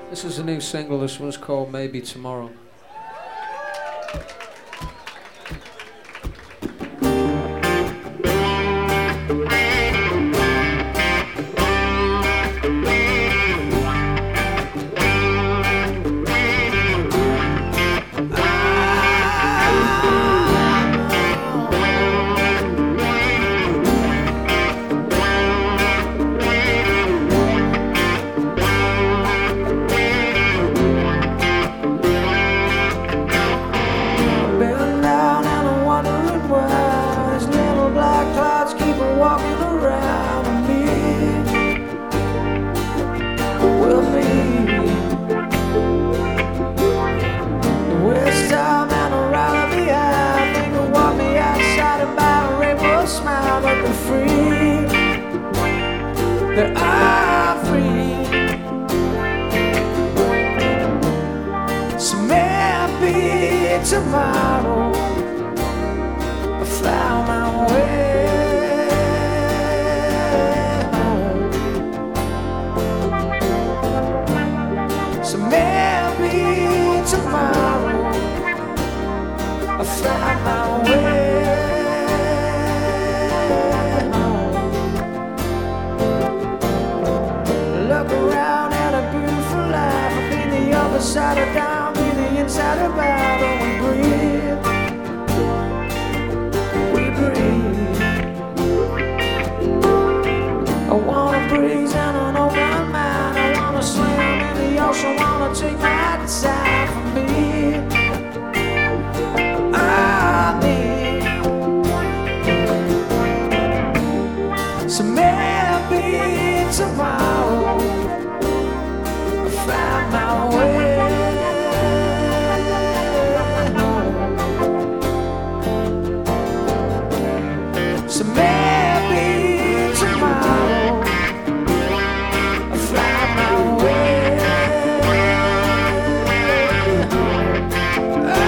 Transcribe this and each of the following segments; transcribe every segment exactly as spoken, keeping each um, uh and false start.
This is a new single. This one's called Maybe Tomorrow. That I'm free. So maybe tomorrow I found my way home. So maybe tomorrow I found my way. Side of down, be the inside of out, and we breathe, we breathe. I wanna breeze and an open mind. I wanna swim in the ocean, wanna take my side from me. I need so maybe tomorrow I find my way. So maybe tomorrow I'll fly my way home. Ah.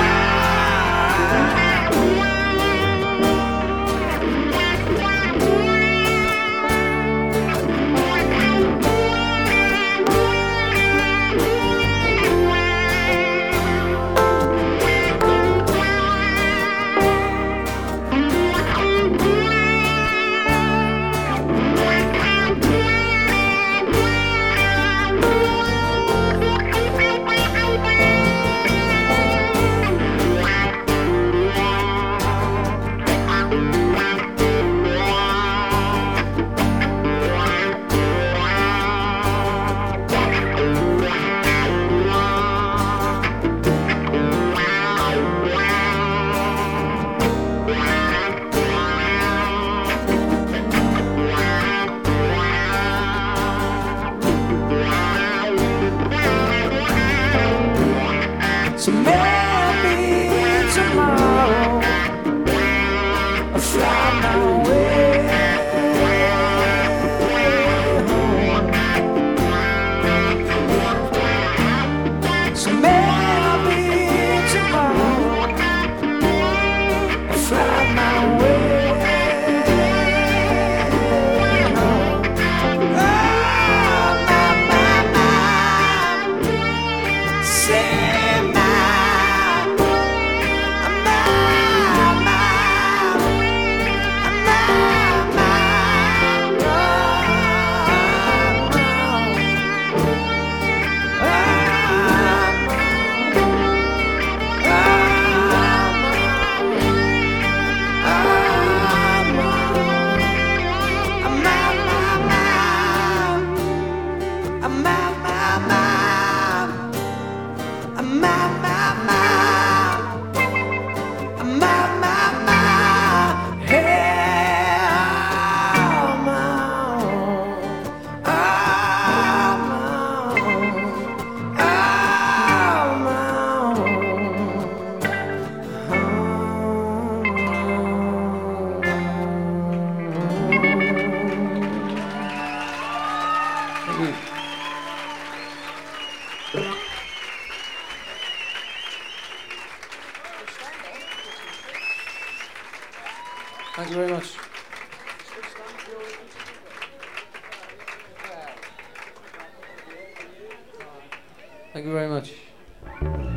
Thank you very much.